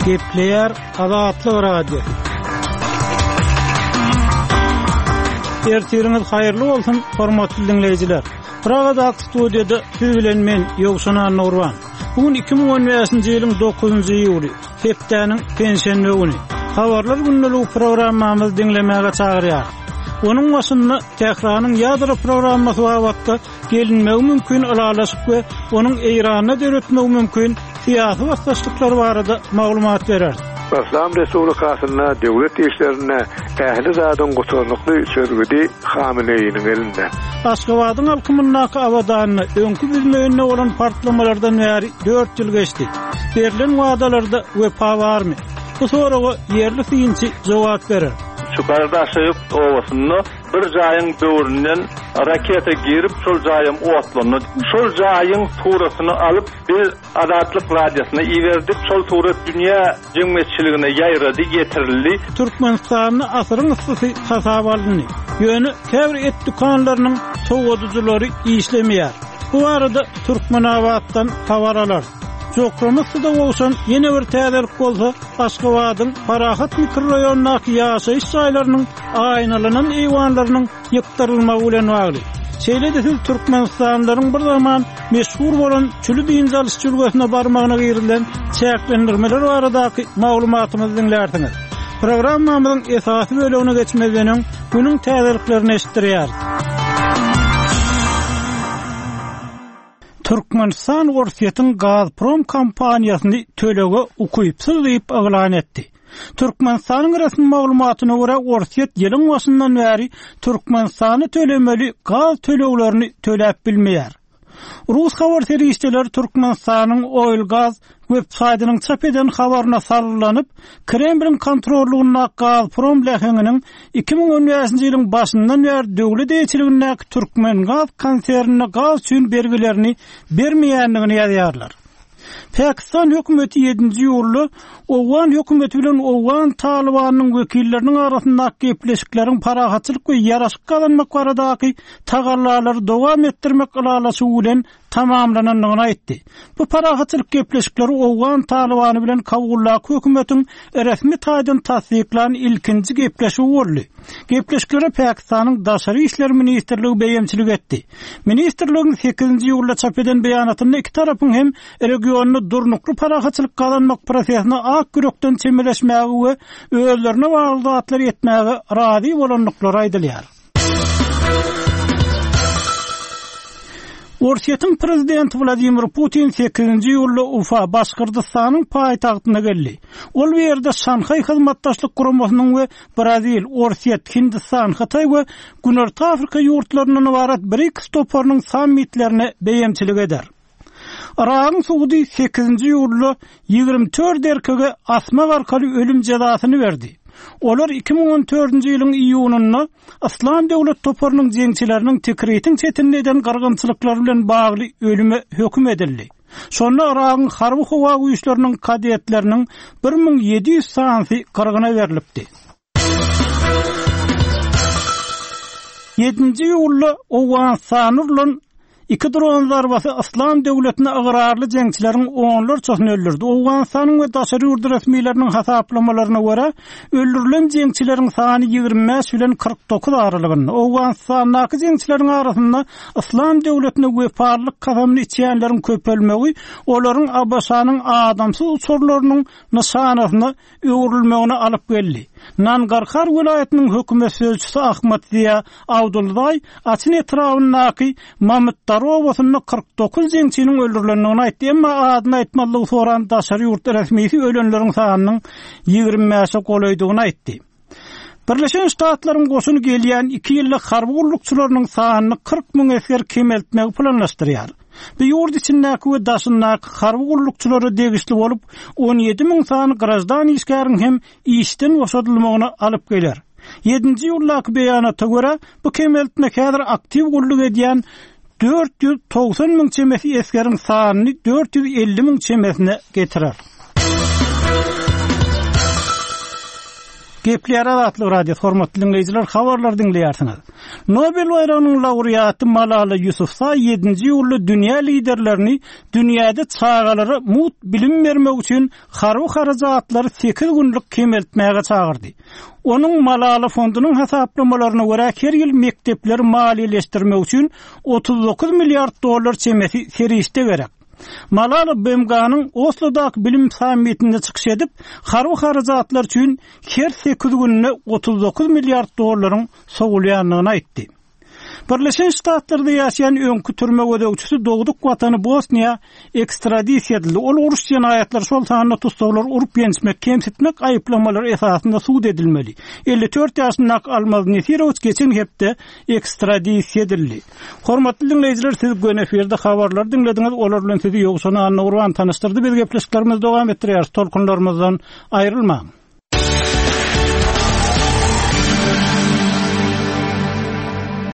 Gepleyer Azatlyk Radio. Ertiriniz hayırlı bolsun, hormatly dinleyijiler. Pragada studiyada siz bilen men Ýogşan Nurwan. Bugün 2015-nji ýylyň 9-njy iýuly, hepdeniň pensiýa güni. Habarlar günlük programmamyzy dinlemäge çagyrýar. Onun başynda Tehranyň ýadro programmasy wagtda gelinmegi mümkin alalaşyp we onuň eýrana döretmegi mümkin siyasi wagtlaşyklary barada maglumat berer. İslam Resulullah'na devlet işlerine ähli zadyň gotorlukly sözgüdi Hamineýiň elinde. Aşgabatyň alkymyndaky awdanyny öňkü bilmegine olan partlamalardan bäri 4 ýyl geçdi. Berilen wadalarda wepa barmy? Bu soraga yerli fiýinçi jogap berer. Çukarda aşayıp ovasyny bir jaýyň böwründen raketa girip şol jaýym owatlanyp şol jaýyň turasyny alyp bir adatlyk radiýasyna iýerdik. Şol turat dünýä jeňmetçiligine ýaýrady, getirildi. Türkmenistanyň asyryň ysy hasap alındy. Ýöne käbir et dukanlarynyň sowadyjylary işlemeýär. Bu arada Türkmenawatdan hawaralar. Jokramasda bolsan ýene bir täzelik bolsa, Aşgabatyň Parahat mikroraýonunaky ýaşaýyş jaýlarynyň aýnalanan eýwanlarynyň ýyktyrylmagy bilen bagly. Şeýle-de Türkmenistanlaryň bir zaman meşhur bolan Çüli diýinjalyş jülgesine barmagyna girilen çäklendirmeler baradaky maglumatymyzy dinlersiňiz. Programmamyzyň esasy bölegine geçmeden bunyň täzeliklerini eşitdirýär. Türkmenistan Orsiýetiň Gazprom kompaniýasyny төлege ukuypsyz diýip aglan etdi. Türkmenistanyň resmi maglumatyna görä Orsiýet ýylyň başyndan bäri Türkmenistany tölemeli gaz töleglerini töläp bilmeýär. Rus habar serýişçileri Türkmenistanyň oil gaz websaýtynyň çap eden habaryna sarylanyp, Kremlin kontrollugyna Gazprom lehenginiň 2015-nji ýylyň başyndan bäri döwlet eýçiligindäki Türkmen gaz konsernine gaz üçin bergilerini bermeýändigini ýazýarlar. Pakistan hökümeti 7-nji ýyly Owgan hökümeti bilen Owgan Talibanyň wekilleriniň arasyndaky gepleşikleriň parahatçylyk we ýaraşyk kazanmak baradaky tagallalary dowam etdirmek alalasy bilen tamamlananyny aýtdy. Bu parahatçylyk gepleşikleri Owgan Talibany bilen Kabullaky hökümetiň resmi taýdan tasdiklan ilkinji gepleşigi boldy. Gepleşikleri Pakistanyň daşary işler ministrligi beýemçilik etdi. Ministrligiň 8-nji ýylda çap eden beýanatynda iki tarapyň hem regiony durnukly parahatçylyk kazanmak prosesine ak gürekden çemeleşmäge we özlerine bagly zatlar etmäge razy bolanlyklary aýdylýar. Orsiýetiň prezidenti Vladimir Putin 8-nji ýylda Ufa, Başkyrtystanyň paýtagtyna geldi. Ol ýerde Şanhay hyzmatdaşlyk guramasynyň we Brazil, Orsiýet, Hindistan, Hatay we Günorta Afrika ýurtlarynyň ibaret BRICS toparynyň sammitlerine beýemçilik eder. Aragyň Suudi 8-nji ýylda 24 erkege asma arkaly ölüm jazasyny berdi. Olar 2014-nji ýylyň iýunynda Islam döwlet toparynyň jeňçileriniň tekriýetiň çetinli eden gargynçylyklar bilen bagly ölüme hökm edildi. Şonda Aragyň harby howa güýçleriniň kadetleriniň 1700 sansy gargyna berilipdi. 7-nji ýylda Owgan sanurlan iki dron zarbasy Islam döwletine agrarly jeňçileriň onlar çoxuny öldürdi. Owganistanyň we daşary ýurt resmiýetleriniň hasaplamalarına görä öldürilen jeňçileriň sany 25 bilen 49 aralygynda. Owganistandaky jeňçileriň arasynda Islam döwletine wefarlyk kasamyny içýänleriň köpelmegi olaryň Abaşanyň adamsy uçurlarynyň nişanasyna öwrülmegine alyp geldi. Nangarhar vilayetiniň hökümet sözçüsü Ahmet Ziya Abdullay açyn etrafyndaky Mamut Robosyny 49 jeňçiniň öldürilendigini aýtdy, emma adyny aýtmalygy soran daşary ýurt resmiýeti ölenleriň sanynyň 25-e golaýdygyny aýtdy. Birleşen Ştatlaryň goşuny gelýän 2 ýyllyk harby gullukçylarynyň sanyny 40 000 esker kemeltmegi planlaşdyrýar. Bu ýurt içindäki we daşyndaky harby gullukçylary degişli bolup 17 000 sany grajdan işgäriň hem işden boşadylmagyna alyp geler. 7-nji ýyldaky beýanata görä bu kemeltme häzir aktiv gulluk edýän 490 000 çemesi eskerin sanyny 450 000 çemesine getirer. Gepler Azatlyk radiosu hormatly dinleyijiler, habarlar dinleýärsiniz. Nobel bayrağının laureatı Malala Yousafzai 7-nji ýylda dünýä liderlerini dünýäde çağalara mut bilim bermek üçin harajatlary 8 günlük kemeltmäge çağırdy. Onun Malala fondunyň hasaplamalarına görä her ýyl mektepleri maliýeleşdirmek üçin $39 milyard çemesi serişde gerek. Malala BMG'nın Oslo'daki bilim sammitinde çıkış edip, harajatlar üçün her 8 gününe $39 milyard sogulýanlygyny aýtdy. Birleşen Ştatlarda ýaşaýan öňkü türme gödäwçisi dogduk watany Bosniýa ekstradisiýa edildi. Ol uruş jenaýatlary şol sanyna tutsalar urup ýenişmek, kemsitmek aýyplamary esasynda suud edilmeli. 54 ýaşyndaky Almaz Nesirovic geçen hepde ekstradisiýa edildi. Hormatly dinleýijiler, siz göne eferde habarlar dinlediňiz. Olar bilen sizi ýogşany Anna Urban tanıştyrdy. Biz gepleşiklerimizi dowam etdirýäris. Tolkunlarymyzdan aýrylmaň.